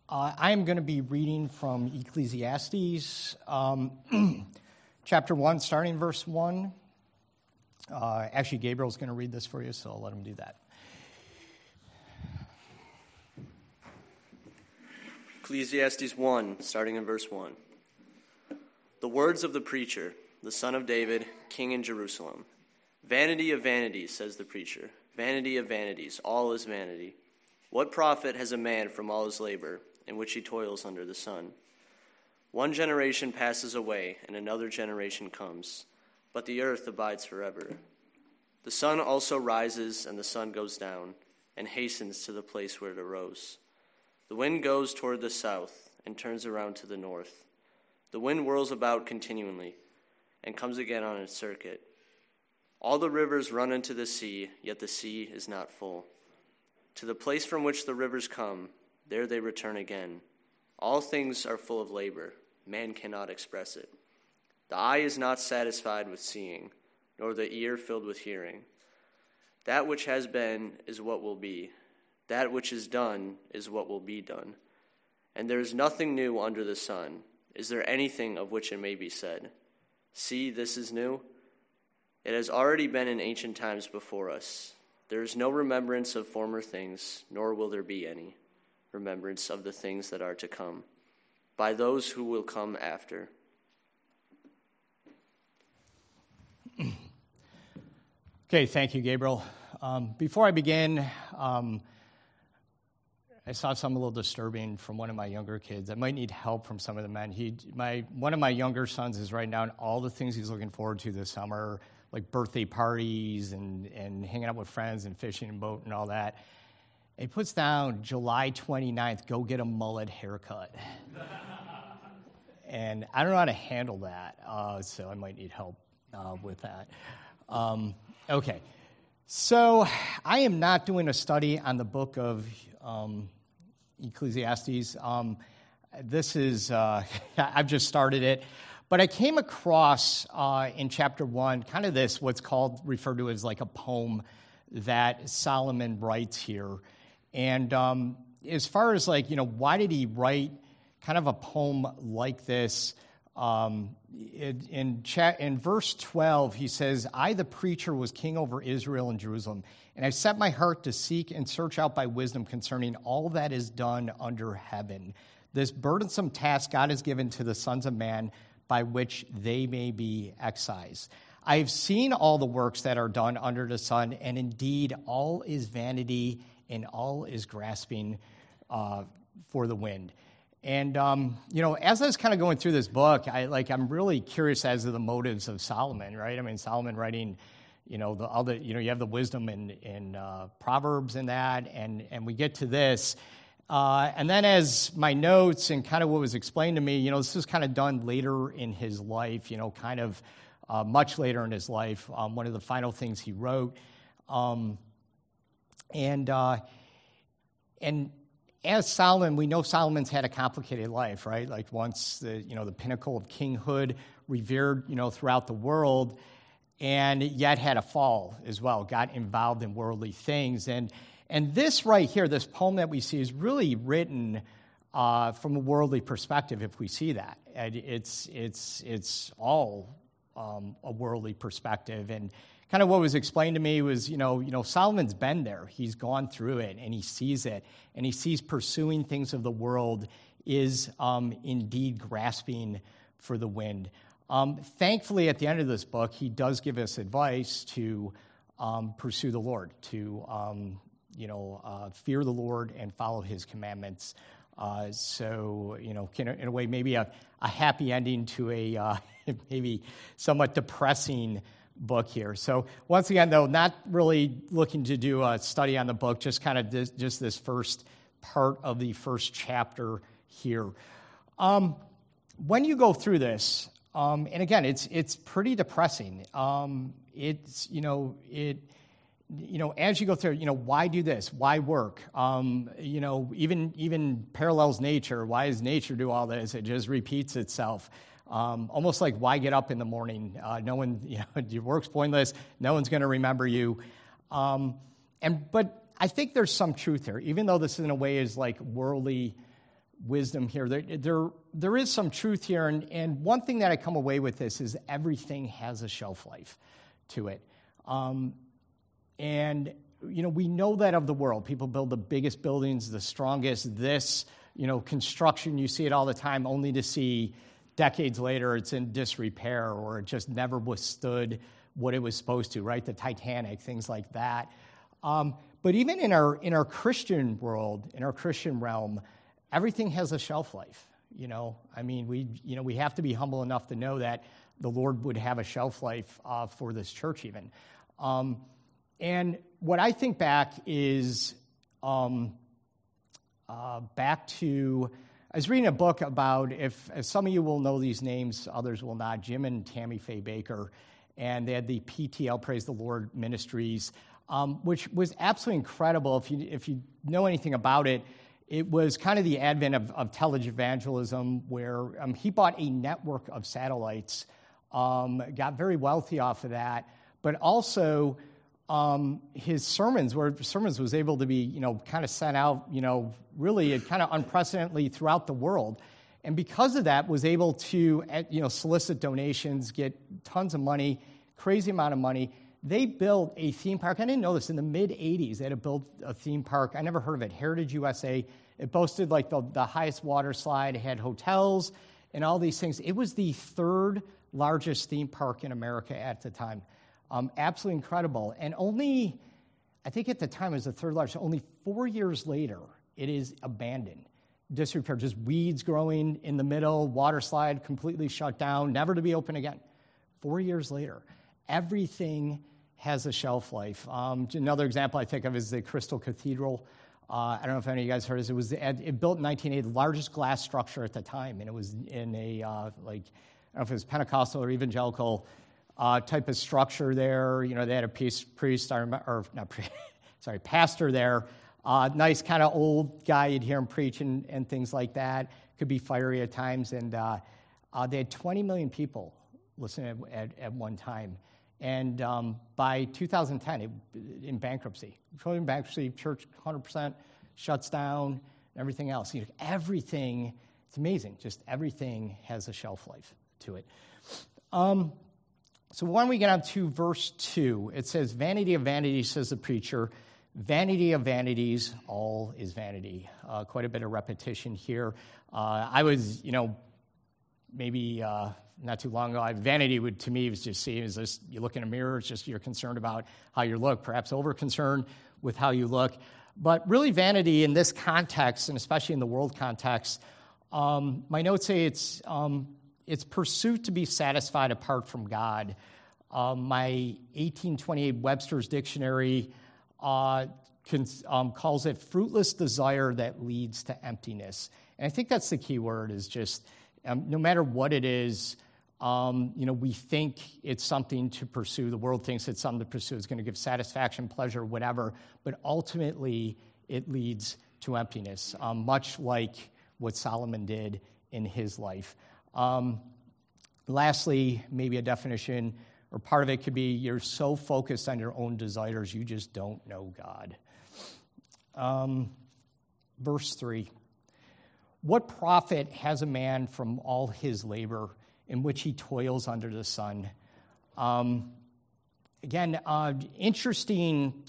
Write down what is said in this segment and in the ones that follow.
I am going to be reading from Ecclesiastes, chapter 1, starting verse 1. Actually, Gabriel's going to read this for you, so I'll let him do that. Ecclesiastes 1, starting in verse 1. The words of the preacher, the son of David, king in Jerusalem. Vanity of vanities, says the preacher. Vanity of vanities, all is vanity. What profit has a man from all his labor, in which he toils under the sun? One generation passes away, and another generation comes, but the earth abides forever. The sun also rises, and the sun goes down, and hastens to the place where it arose. The wind goes toward the south, and turns around to the north. The wind whirls about continually, and comes again on its circuit. All the rivers run into the sea, yet the sea is not full. To the place from which the rivers come, there they return again. All things are full of labor. Man cannot express it. The eye is not satisfied with seeing, nor the ear filled with hearing. That which has been is what will be. That which is done is what will be done. And there is nothing new under the sun. Is there anything of which it may be said, "See, this is new"? It has already been in ancient times before us. There is no remembrance of former things, nor will there be any remembrance of the things that are to come, by those who will come after. Okay, thank you, Gabriel. Before I begin, I saw something a little disturbing from one of my younger kids. I might need help from some of the men. One of my younger sons is writing down all the things he's looking forward to this summer, like birthday parties and hanging out with friends and fishing and boat and all that. He puts down July 29th, go get a mullet haircut. And I don't know how to handle that, so I might need help with that. Okay, so I am not doing a study on the book of Ecclesiastes. This is, I've just started it. But I came across in chapter 1 kind of this, what's referred to as like a poem that Solomon writes here. And as far as like, why did he write kind of a poem like this? In verse 12, he says, I, the preacher, was king over Israel and Jerusalem, and I set my heart to seek and search out by wisdom concerning all that is done under heaven. This burdensome task God has given to the sons of man, by which they may be excised. I have seen all the works that are done under the sun, and indeed all is vanity and all is grasping for the wind. And, as I was kind of going through this book, I'm really curious as to the motives of Solomon, right? I mean, Solomon writing, you have the wisdom in Proverbs and that, and we get to this. And then as my notes and kind of what was explained to me, this was kind of done later in his life, much later in his life, one of the final things he wrote. And as Solomon, we know Solomon's had a complicated life, right? Like once the pinnacle of kinghood, revered, throughout the world, and yet had a fall as well, got involved in worldly things. And this right here, this poem that we see is really written from a worldly perspective, if we see that. And it's all a worldly perspective. And kind of what was explained to me was, Solomon's been there. He's gone through it, and he sees it. And he sees pursuing things of the world is indeed grasping for the wind. Thankfully, at the end of this book, he does give us advice to pursue the Lord, to fear the Lord and follow his commandments. So, in a way, maybe a happy ending to a maybe somewhat depressing book here. So once again, though, not really looking to do a study on the book, just kind of just this first part of the first chapter here. When you go through this, and again, it's pretty depressing. As you go through, why do this? Why work? Even parallels nature. Why does nature do all this? It just repeats itself. Almost like, why get up in the morning? No one, your work's pointless. No one's going to remember you. But I think there's some truth here, even though this in a way is like worldly wisdom here. There is some truth here, and one thing that I come away with this is everything has a shelf life to it. And, we know that of the world. People build the biggest buildings, the strongest, construction, you see it all the time, only to see decades later it's in disrepair or it just never withstood what it was supposed to, right? The Titanic, things like that. But even in our Christian world, in our Christian realm, everything has a shelf life. We have to be humble enough to know that the Lord would have a shelf life for this church even. And what I think back is back to, I was reading a book about, if some of you will know these names, others will not, Jim and Tammy Faye Baker, and they had the PTL, Praise the Lord Ministries, which was absolutely incredible. If you know anything about it, it was kind of the advent of televangelism, where he bought a network of satellites, got very wealthy off of that, but also his sermons was able to be, kind of sent out, really kind of unprecedentedly throughout the world. And because of that, was able to, solicit donations, get tons of money, crazy amount of money. They built a theme park. I didn't know this. In the mid-'80s, they had to build a theme park. I never heard of it, Heritage USA. It boasted, the highest water slide. It had hotels and all these things. It was the third largest theme park in America at the time. Absolutely incredible. And only, I think at the time it was the third largest, only 4 years later, it is abandoned, disrepair, just weeds growing in the middle, water slide completely shut down, never to be open again. 4 years later, everything has a shelf life. Another example I think of is the Crystal Cathedral. I don't know if any of you guys heard of it. It built in 1980, the largest glass structure at the time, and it was in a, I don't know if it was Pentecostal or evangelical type of structure there. They had a pastor there. Nice kind of old guy, you'd hear him preach and things like that. Could be fiery at times. And they had 20 million people listening at one time. And by 2010, in bankruptcy, church 100% shuts down, and everything else. Everything, it's amazing. Just everything has a shelf life to it. So why don't we get on to verse 2? It says, "Vanity of vanities, says the preacher. Vanity of vanities, all is vanity." Quite a bit of repetition here. I was, maybe not too long ago, vanity to me was just seen as this, you look in a mirror, it's just you're concerned about how you look, perhaps over-concerned with how you look. But really vanity in this context, and especially in the world context, my notes say it's pursuit to be satisfied apart from God. My 1828 Webster's Dictionary calls it fruitless desire that leads to emptiness. And I think that's the key word, is just no matter what it is, we think it's something to pursue. The world thinks it's something to pursue. It's going to give satisfaction, pleasure, whatever. But ultimately, it leads to emptiness, much like what Solomon did in his life. Lastly, maybe a definition, or part of it could be you're so focused on your own desires, you just don't know God. Verse 3, "What profit has a man from all his labor in which he toils under the sun?" Again, interesting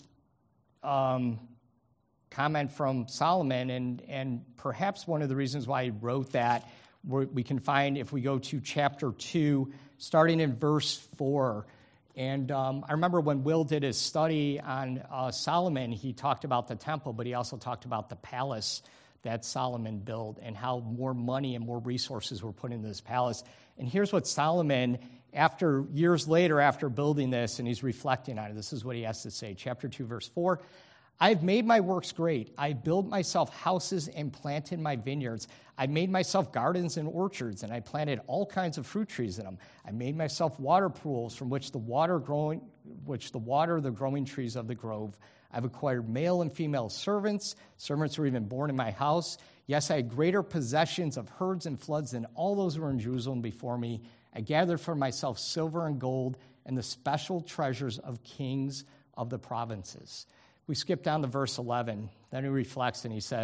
comment from Solomon, and perhaps one of the reasons why he wrote that, we can find if we go to chapter 2, starting in verse 4. And I remember when Will did his study on Solomon, he talked about the temple, but he also talked about the palace that Solomon built and how more money and more resources were put into this palace. And here's what Solomon, years later after building this, and he's reflecting on it, this is what he has to say. Chapter 2, verse 4, "I've made my works great. I built myself houses and planted my vineyards. I made myself gardens and orchards, and I planted all kinds of fruit trees in them. I made myself water pools from which the water the growing trees of the grove. I've acquired male and female servants. Servants were even born in my house. Yes, I had greater possessions of herds and floods than all those who were in Jerusalem before me. I gathered for myself silver and gold and the special treasures of kings of the provinces." We skip down to verse 11. Then he reflects and he says,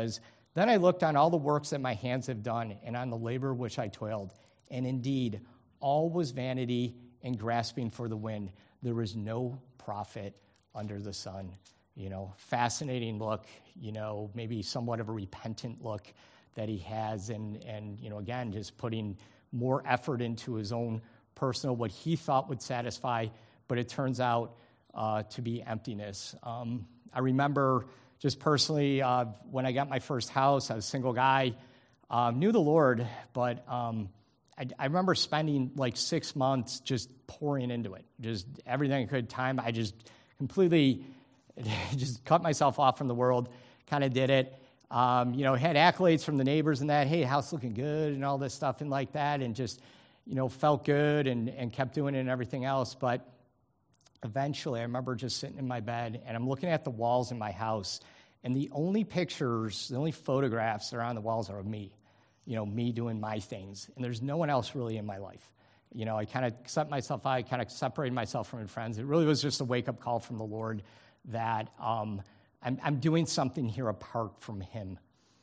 Then I looked on all the works that my hands have done, and on the labor which I toiled. And indeed, all was vanity and grasping for the wind. There was no profit under the sun. Fascinating look, maybe somewhat of a repentant look that he has. And again, just putting more effort into his own personal, what he thought would satisfy, but it turns out to be emptiness. I remember just personally, when I got my first house, I was a single guy, knew the Lord, but I remember spending like 6 months just pouring into it, just everything I could. I just completely just cut myself off from the world, kind of did it. Had accolades from the neighbors and that, hey, house looking good and all this stuff and like that, and just, felt good and kept doing it and everything else. But eventually, I remember just sitting in my bed, and I'm looking at the walls in my house, and the only photographs that are on the walls are of me, me doing my things, and there's no one else really in my life. I kind of set myself out, I kind of separated myself from my friends. It really was just a wake-up call from the Lord that I'm doing something here apart from him.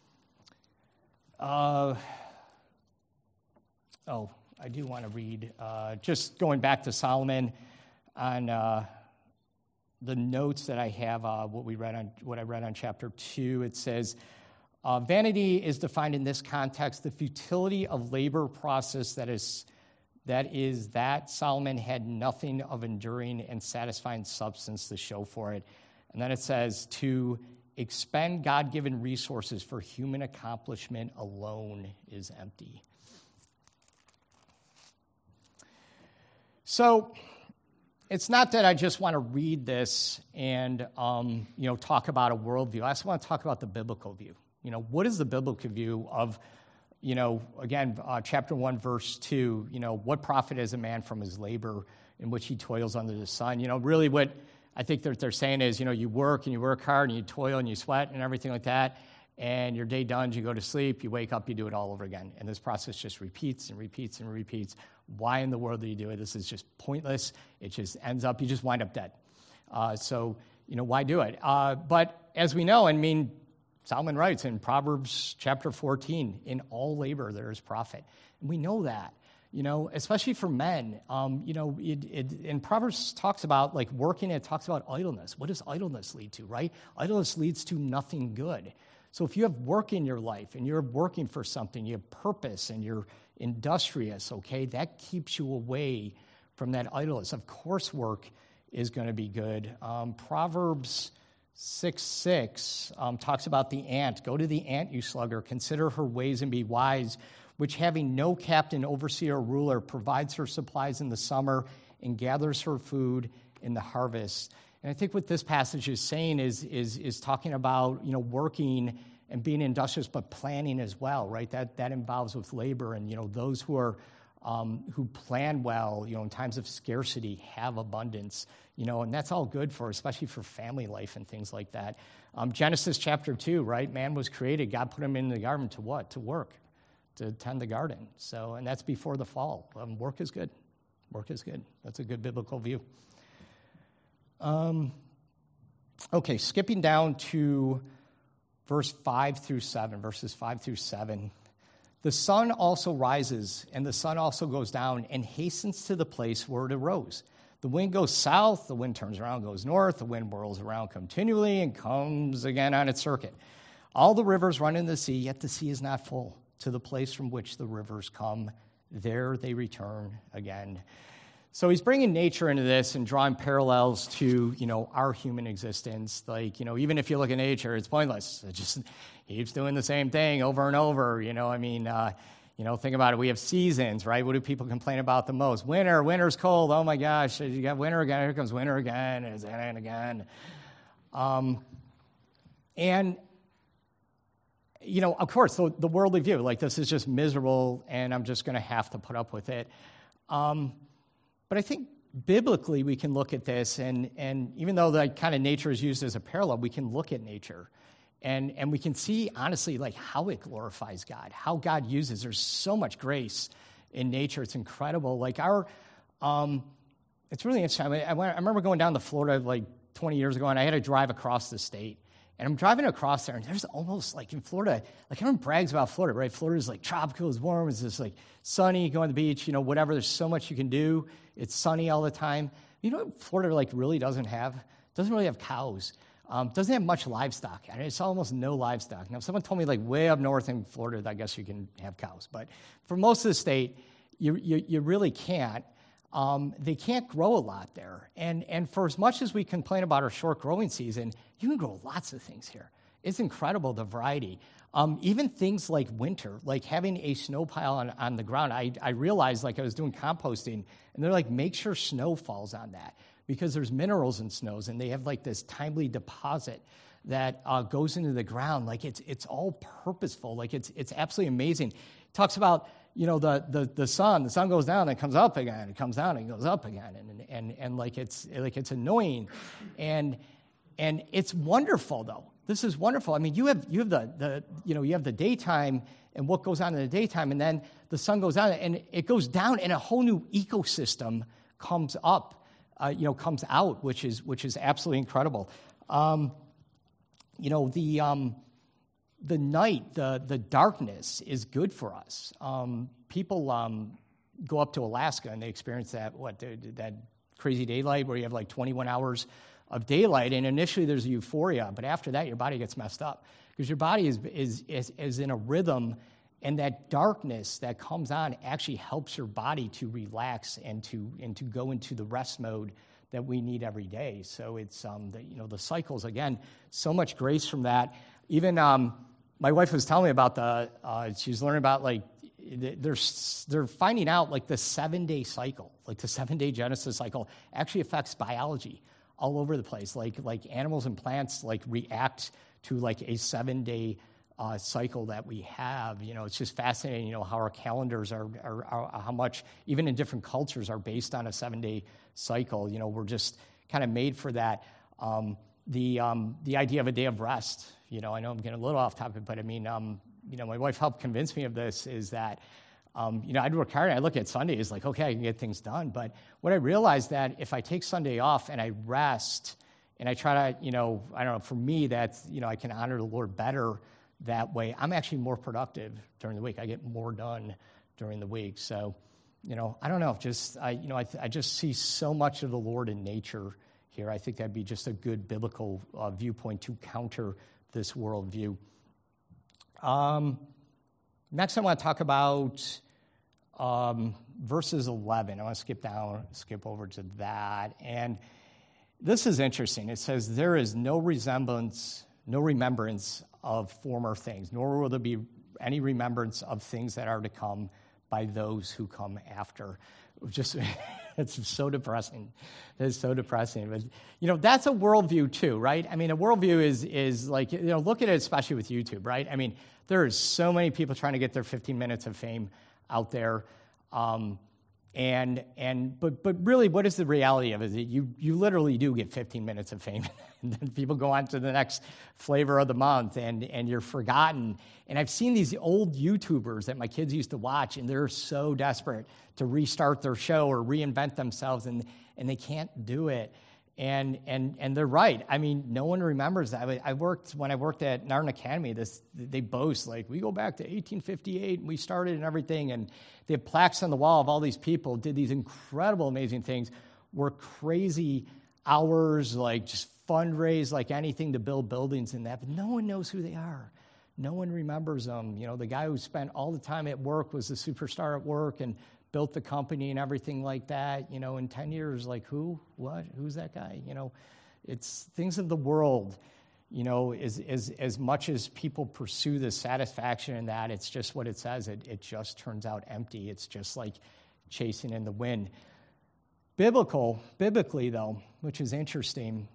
I do want to read, just going back to Solomon, on the notes that I have, what I read on chapter 2, it says, vanity is defined in this context, the futility of labor process that Solomon had nothing of enduring and satisfying substance to show for it. And then it says, to expend God-given resources for human accomplishment alone is empty. So, it's not that I just want to read this and, talk about a worldview. I also want to talk about the biblical view. What is the biblical view of, again, chapter 1, verse 2, what profit is a man from his labor in which he toils under the sun? Really what I think they're saying is, you work and you work hard and you toil and you sweat and everything like that, and your day done, you go to sleep, you wake up, you do it all over again. And this process just repeats and repeats and repeats. Why in the world do you do it? This is just pointless. It just ends up, you just wind up dead. Why do it? But as we know, Solomon writes in Proverbs chapter 14, in all labor there is profit. And we know that, especially for men. In Proverbs talks about like working, it talks about idleness. What does idleness lead to, right? Idleness leads to nothing good. So if you have work in your life and you're working for something, you have purpose and you're industrious, okay, that keeps you away from that idleness. Of course, work is going to be good. Proverbs 6:6 talks about the ant. Go to the ant, you sluggard. Consider her ways and be wise, which having no captain, overseer, or ruler, provides her supplies in the summer and gathers her food in the harvest. And I think what this passage is saying is talking about, working and being industrious, but planning as well, right? That involves with labor, and, those who are who plan well, in times of scarcity, have abundance, and that's all good for, especially for family life and things like that. Genesis chapter 2, right? Man was created. God put him in the garden to what? To work, to tend the garden. So, and that's before the fall. Work is good. Work is good. That's a good biblical view. Okay, skipping down to verses 5 through 7. The sun also rises, and the sun also goes down and hastens to the place where it arose. The wind goes south, the wind turns around, goes north, the wind whirls around continually and comes again on its circuit. All the rivers run into the sea, yet the sea is not full. To the place from which the rivers come, there they return again. So he's bringing nature into this and drawing parallels to, our human existence. Like, even if you look at nature, it's pointless. It just keeps doing the same thing over and over. Think about it. We have seasons, right? What do people complain about the most? Winter's cold. Oh, my gosh, you got winter again. Here comes winter again and again. Of course, the worldly view, like this is just miserable, and I'm just going to have to put up with it. But I think biblically we can look at this, and even though that kind of nature is used as a parallel, we can look at nature, and we can see, honestly, like how it glorifies God, how God uses. There's so much grace in nature. It's incredible. Like it's really interesting. I remember going down to Florida like 20 years ago, and I had to drive across the state. And I'm driving across there, and there's almost like in Florida, like everyone brags about Florida, right? Florida's like tropical, it's warm, it's just like sunny, go on the beach, whatever. There's so much you can do. It's sunny all the time. You know what Florida like really doesn't have? Doesn't really have cows. Doesn't have much livestock. I mean, it's almost no livestock. Now, if someone told me like way up north in Florida, I guess you can have cows. But for most of the state, you really can't. They can't grow a lot there. And for as much as we complain about our short growing season, you can grow lots of things here. It's incredible, the variety. Even things like winter, like having a snow pile on the ground. I realized, like I was doing composting, and they're like, make sure snow falls on that because there's minerals in snows, and they have like this timely deposit that goes into the ground. Like it's all purposeful. Like it's absolutely amazing. It talks about the sun goes down and comes up again. It comes down and goes up again, and like it's annoying, and it's wonderful though. This is wonderful. I mean, you have the daytime and what goes on in the daytime, and then the sun goes down and it goes down, and a whole new ecosystem comes up, comes out, which is absolutely incredible. The night, the darkness is good for us. People go up to Alaska and they experience that crazy daylight where you have like 21 hours of daylight, and initially there's a euphoria, but after that your body gets messed up because your body is in a rhythm, and that darkness that comes on actually helps your body to relax and to go into the rest mode that we need every day. So it's the cycles, again, so much grace from that. Even my wife was telling me about she's learning about like they're finding out like the 7-day cycle, like the 7-day Genesis cycle actually affects biology all over the place. Like animals and plants like react to like a 7-day cycle that we have. It's just fascinating. How our calendars are how much even in different cultures are based on a 7-day cycle. We're just kind of made for that. The idea of a day of rest. I know I'm getting a little off topic, but I mean, my wife helped convince me of this. Is that I'd work hard, and I look at Sunday as like, okay, I can get things done. But what I realized that if I take Sunday off and I rest and I try to, I don't know, for me, that's, I can honor the Lord better that way. I'm actually more productive during the week. I get more done during the week. So, I don't know, just, I just see so much of the Lord in nature here. I think that'd be just a good biblical viewpoint to counter this worldview. Next, I want to talk about verses 11. I want to skip over to that. And this is interesting. It says, there is no remembrance of former things, nor will there be any remembrance of things that are to come by those who come after. Just, it's so depressing. It's so depressing. But, that's a worldview too, right? I mean, a worldview is like, look at it especially with YouTube, right? I mean, there is so many people trying to get their 15 minutes of fame out there. But really, what is the reality of it? You literally do get 15 minutes of fame, and then people go on to the next flavor of the month, and you're forgotten. And I've seen these old YouTubers that my kids used to watch, and they're so desperate to restart their show or reinvent themselves, and they can't do it. And they're right. I mean, no one remembers that. When I worked at Narden Academy, they boast, like, we go back to 1858, and we started and everything, and they have plaques on the wall of all these people, did these incredible, amazing things, worked crazy hours, like just fundraise like anything to build buildings and that, but no one knows who they are. No one remembers them. The guy who spent all the time at work was the superstar at work and built the company and everything like that, in 10 years, like who, what, who's that guy? It's things of the world, as much as people pursue the satisfaction in that, it's just what it says. It just turns out empty. It's just like chasing in the wind. Biblically though, which is interesting,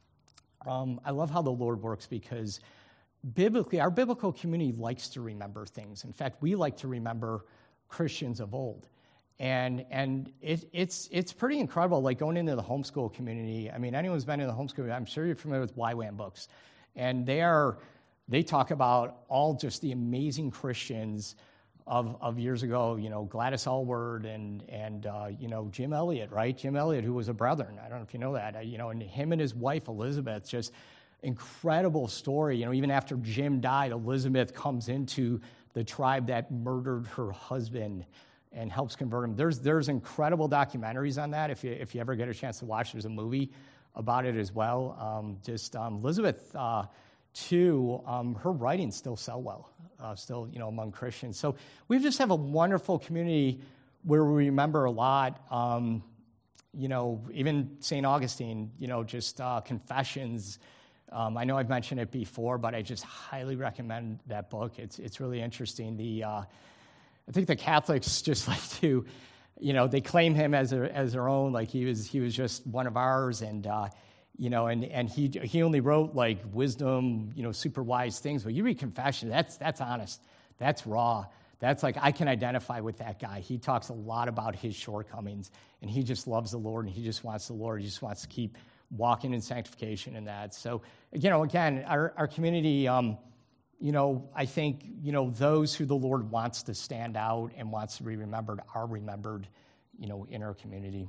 I love how the Lord works because biblically, our biblical community likes to remember things. In fact, we like to remember Christians of old. And it's pretty incredible, like going into the homeschool community. I mean, anyone's been in the homeschool, I'm sure you're familiar with YWAM books. And they talk about all just the amazing Christians of years ago, Gladys Aylward and Jim Elliot, right? Jim Elliot, who was a Brethren. I don't know if you know that. And him and his wife, Elizabeth, just incredible story. You know, even after Jim died, Elizabeth comes into the tribe that murdered her husband and helps convert him. There's incredible documentaries on that. If you ever get a chance to watch, there's a movie about it as well. Elizabeth, too, her writings still sell well, still, you know, among Christians. So we just have a wonderful community where we remember a lot. You know, even St. Augustine, you know, just confessions. I know I've mentioned it before, but I just highly recommend that book. It's really interesting. I think the Catholics just like to, you know, they claim him as their own, like he was just one of ours, and you know, and he only wrote like wisdom, you know, super wise things. But you read Confession, that's honest, that's raw. That's like, I can identify with that guy. He talks a lot about his shortcomings, and he just loves the Lord, and he just wants the Lord. He just wants to keep walking in sanctification and that. So, you know, again, our community, you know, I think, you know, those who the Lord wants to stand out and wants to be remembered are remembered, you know, in our community.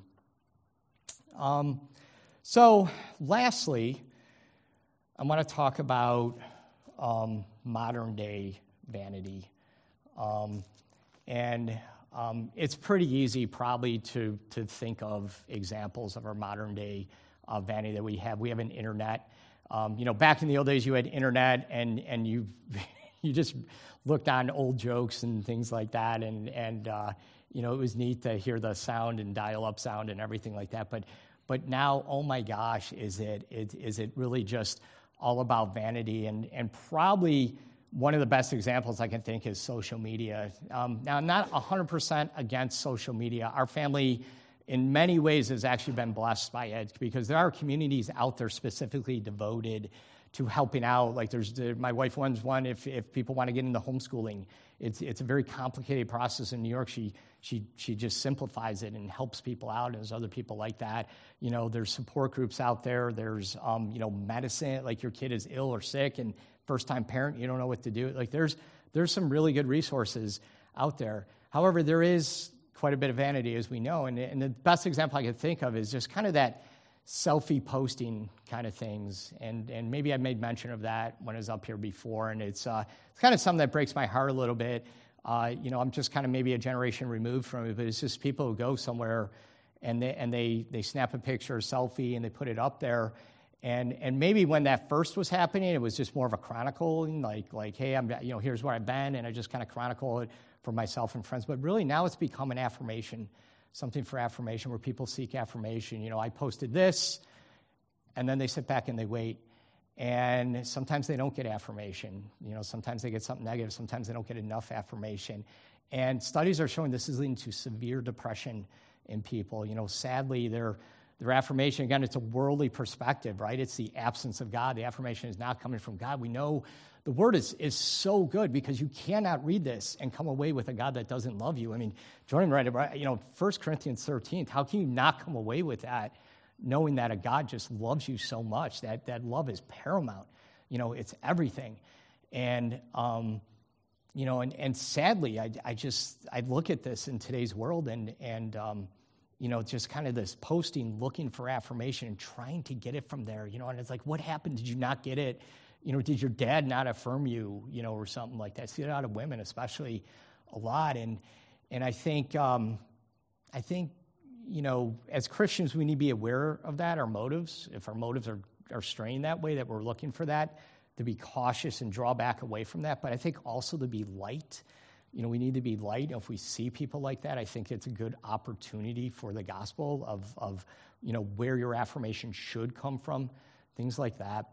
So, lastly, I want to talk about modern-day vanity. It's pretty easy probably to think of examples of our modern-day vanity that we have. We have an internet. You know, back in the old days, you had internet, and you you just looked on old jokes and things like that, and you know, it was neat to hear the sound and dial-up sound and everything like that. But now, oh my gosh, is it really just all about vanity? And probably one of the best examples I can think is social media. Now, I'm not 100% against social media. Our family, in many ways, has actually been blessed by it, because there are communities out there specifically devoted to helping out. Like my wife runs one if people want to get into homeschooling. It's a very complicated process in New York. She just simplifies it and helps people out, and there's other people like that. You know, there's support groups out there. There's, you know, medicine, like your kid is ill or sick, and first-time parent, you don't know what to do. Like there's some really good resources out there. However, there is quite a bit of vanity, as we know, and the best example I could think of is just kind of that selfie posting kind of things, and maybe I made mention of that when I was up here before, and it's kind of something that breaks my heart a little bit. You know, I'm just kind of maybe a generation removed from it, but it's just people who go somewhere and they snap a picture, a selfie, and they put it up there. And maybe when that first was happening, it was just more of a chronicling, like hey, here's where I've been, and I just kind of chronicle it for myself and friends. But really now it's become an affirmation, something for affirmation, where people seek affirmation. You know, I posted this, and then they sit back and they wait. And sometimes they don't get affirmation. You know, sometimes they get something negative. Sometimes they don't get enough affirmation. And studies are showing this is leading to severe depression in people. You know, sadly, their affirmation, again, it's a worldly perspective, right? It's the absence of God. The affirmation is not coming from God. We know the word is so good, because you cannot read this and come away with a God that doesn't love you. I mean, Jordan read it, you know, 1 Corinthians 13, how can you not come away with that, knowing that a God just loves you so much, that love is paramount? You know, it's everything. And, you know, and sadly, I look at this in today's world and you know, just kind of this posting, looking for affirmation and trying to get it from there, you know, and it's like, what happened? Did you not get it? You know, did your dad not affirm you, you know, or something like that? I see it out of women, especially, a lot. And I think, you know, as Christians, we need to be aware of that, our motives. If our motives are straying that way, that we're looking for that, to be cautious and draw back away from that. But I think also to be light. You know, we need to be light. If we see people like that, I think it's a good opportunity for the gospel of you know, where your affirmation should come from, things like that.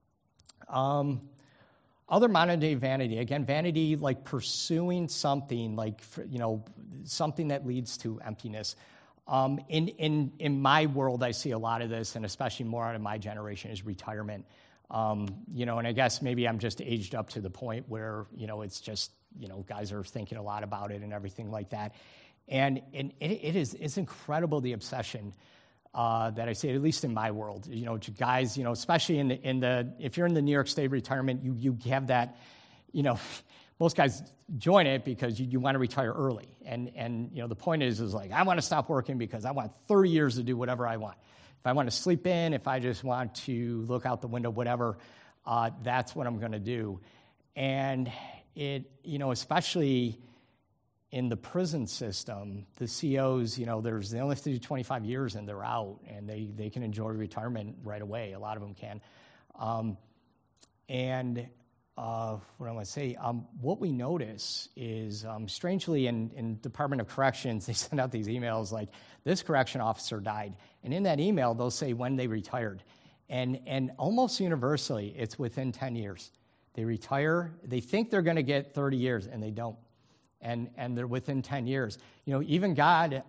Other modern-day vanity, again, vanity like pursuing something, like, you know, something that leads to emptiness. In my world, I see a lot of this, and especially more out of my generation, is retirement. You know, and I guess maybe I'm just aged up to the point where, you know, it's just, you know, guys are thinking a lot about it and everything like that. And it's incredible, the obsession that I see, at least in my world. You know, guys, you know, especially if you're in the New York State retirement, you have that, you know, most guys join it because you want to retire early. And you know, the point is like, I want to stop working because I want 30 years to do whatever I want. If I want to sleep in, if I just want to look out the window, whatever, that's what I'm going to do. And it, especially in the prison system, the COs, they only have to do 25 years and they're out, and they can enjoy retirement right away. A lot of them can. What I want to say, what we notice is, strangely, in Department of Corrections, they send out these emails like, this correction officer died. And in that email, they'll say when they retired. And almost universally, it's within 10 years. They retire, they think they're going to get 30 years, and they don't. And they're within 10 years. Even God,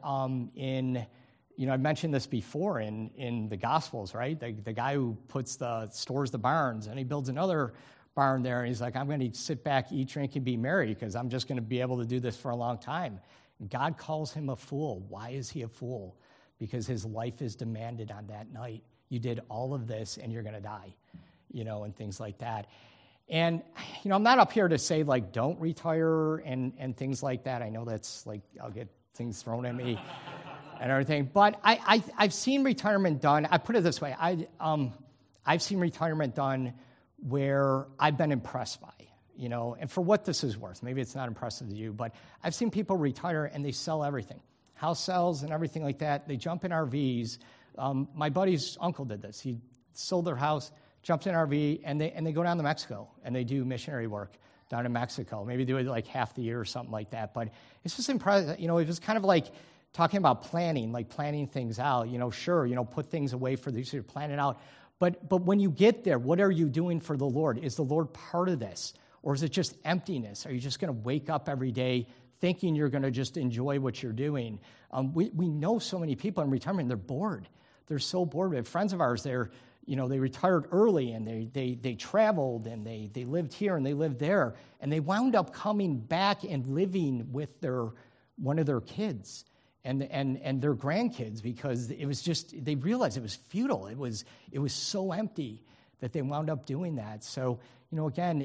I mentioned this before in the Gospels, right? The guy who stores the barns, and he builds another barn there, and he's like, I'm going to sit back, eat, drink, and be merry, because I'm just going to be able to do this for a long time. And God calls him a fool. Why is he a fool? Because his life is demanded on that night. You did all of this, and you're going to die, and things like that. And, I'm not up here to say, like, don't retire and things like that. I know that's, like, I'll get things thrown at me and everything. But I've seen retirement done. I put it this way. I've seen retirement done where I've been impressed by, and for what this is worth. Maybe it's not impressive to you, but I've seen people retire and they sell everything. House sells and everything like that. They jump in RVs. My buddy's uncle did this. He sold their house, jumped in an RV, and they go down to Mexico, and they do missionary work down in Mexico. Maybe do it like half the year or something like that. But it's just impressive. It was kind of like talking about planning things out. Sure, put things away for these, so plan it out. But when you get there, what are you doing for the Lord? Is the Lord part of this? Or is it just emptiness? Are you just going to wake up every day thinking you're going to just enjoy what you're doing? We know so many people in retirement, they're bored. They're so bored. We have friends of ours, they retired early, and they traveled, and they lived here and they lived there, and they wound up coming back and living with one of their kids and their grandkids, because it was just, they realized it was futile. It was so empty that they wound up doing that. So, again,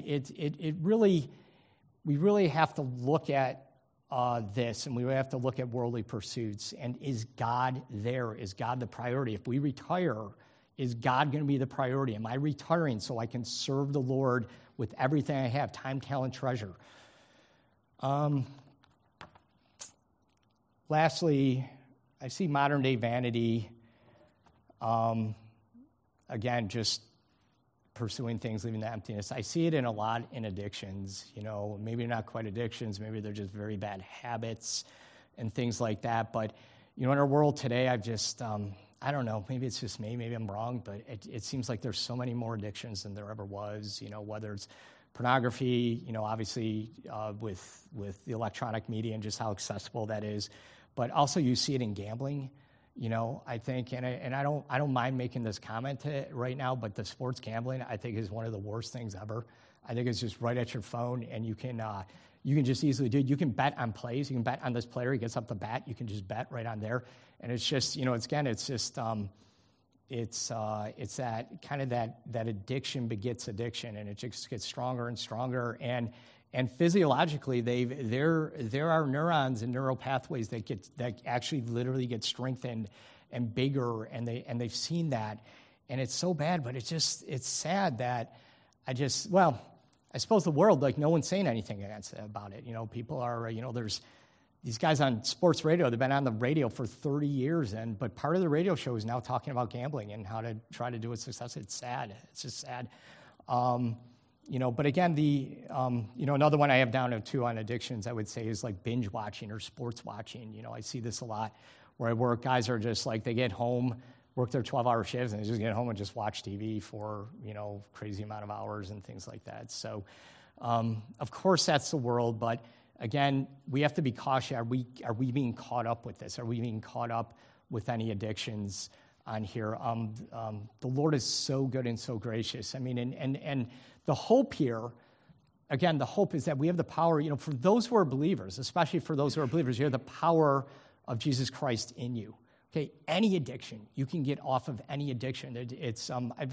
we really have to look at this, and we have to look at worldly pursuits. And is God there? Is God the priority? If we retire, is God going to be the priority? Am I retiring so I can serve the Lord with everything I have, time, talent, treasure? Lastly, I see modern-day vanity, again, just pursuing things, leaving the emptiness. I see it a lot in addictions, maybe not quite addictions, maybe they're just very bad habits and things like that. But, in our world today, I've just, I don't know, maybe it's just me, maybe I'm wrong, but it seems like there's so many more addictions than there ever was, whether it's pornography, obviously with the electronic media and just how accessible that is. But also you see it in gambling, I think, and I don't mind making this comment right now, but the sports gambling, I think, is one of the worst things ever. I think it's just right at your phone, and you can just easily do it. You can bet on plays. You can bet on this player. He gets up the bat. You can just bet right on there. And it's just, it's just, it's that kind of that addiction begets addiction, and it just gets stronger and stronger. And physiologically, there are neurons and neural pathways that actually literally get strengthened and bigger, and they've seen that, and it's so bad. But it's sad that I suppose the world, like, no one's saying anything about it. People are, there's these guys on sports radio. They've been on the radio for 30 years, but part of the radio show is now talking about gambling and how to try to do it successfully. It's sad. It's just sad. But again, another one I have down too on addictions, I would say, is like binge watching or sports watching. I see this a lot where I work. Guys are just like, they get home, work their 12-hour shifts, and they just get home and just watch TV for, crazy amount of hours and things like that. So, of course, that's the world. But again, we have to be cautious. Are we being caught up with this? Are we being caught up with any addictions on here? The Lord is so good and so gracious. I mean, and the hope here, again, the hope is that we have the power, for those who are believers, especially for those who are believers, you have the power of Jesus Christ in you. Okay, any addiction, you can get off of any addiction. It's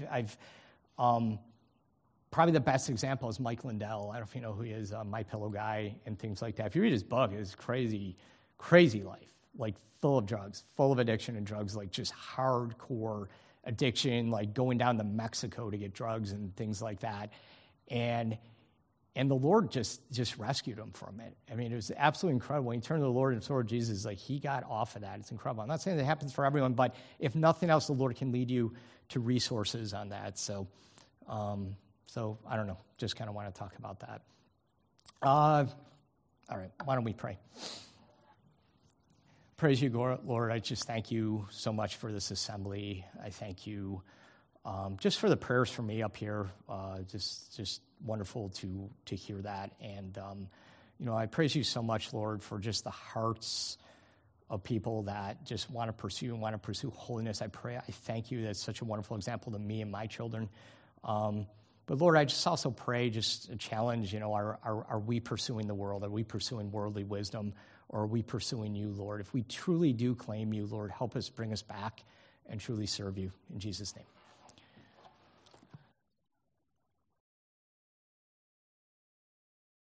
probably the best example is Mike Lindell. I don't know if you know who he is, My Pillow guy and things like that. If you read his book, it's crazy, crazy life. like full of drugs, full of addiction and drugs, like just hardcore addiction, like going down to Mexico to get drugs and things like that. And the Lord just rescued him from it. I mean, it was absolutely incredible. When he turned to the Lord and toward Jesus, like he got off of that. It's incredible. I'm not saying that happens for everyone, but if nothing else, the Lord can lead you to resources on that. So I don't know. Just kind of want to talk about that. All right. Why don't we pray? Praise you, Lord. I just thank you so much for this assembly. I thank you just for the prayers for me up here. Just wonderful to hear that. And, I praise you so much, Lord, for just the hearts of people that just want to pursue and want to pursue holiness. I thank you. That's such a wonderful example to me and my children. But Lord, I just also pray, just a challenge, are we pursuing the world? Are we pursuing worldly wisdom? Or are we pursuing you, Lord? If we truly do claim you, Lord, help us, bring us back, and truly serve you. In Jesus' name.